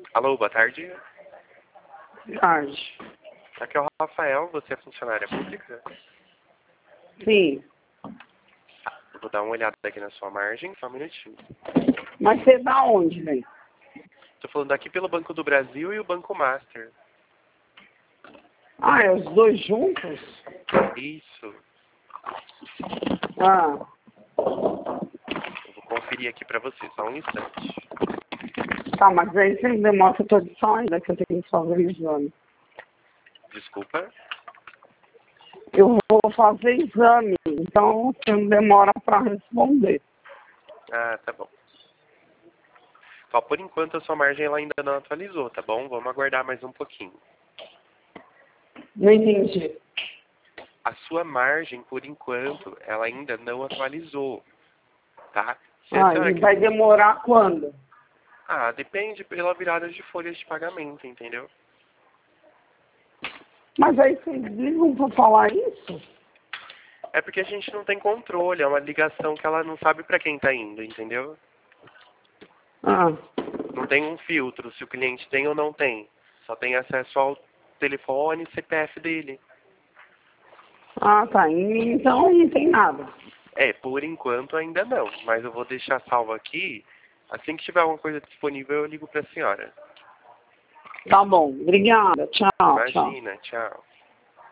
Alô, boa tarde. Tarde. Aqui é o Rafael, você é funcionária pública? Sim. Eu vou dar uma olhada aqui na sua margem, só um minutinho. Mas você da onde, velho? Estou falando aqui pelo Banco do Brasil e o Banco Master. Ah, é os dois juntos? Isso. Ah, Eu vou conferir aqui pra você, só um instante. tá, mas aí você me demonstra toda só ainda que eu tenho que fazer o exame. Desculpa. Eu vou fazer exame, então você não demora pra responder. Ah, tá bom. Só por enquanto a sua margem ela ainda não atualizou, tá bom? Vamos aguardar mais um pouquinho. Não entendi. A sua margem, por enquanto, ela ainda não atualizou, tá? Se a Ah, senhora e vai demorar quando? depende pela virada de folhas de pagamento, entendeu? Mas aí vocês ligam pra falar isso? É porque a gente não tem controle, é uma ligação que ela não sabe pra quem tá indo, entendeu? Ah, Não tem um filtro se o cliente tem ou não tem. Só tem acesso ao telefone e CPF dele. tá. Então não tem nada. É, por enquanto ainda não, mas eu vou deixar salvo aqui. Assim que tiver alguma coisa disponível, eu ligo pra senhora. Tá bom. Obrigada. Tchau, tchau. Imagina, tchau.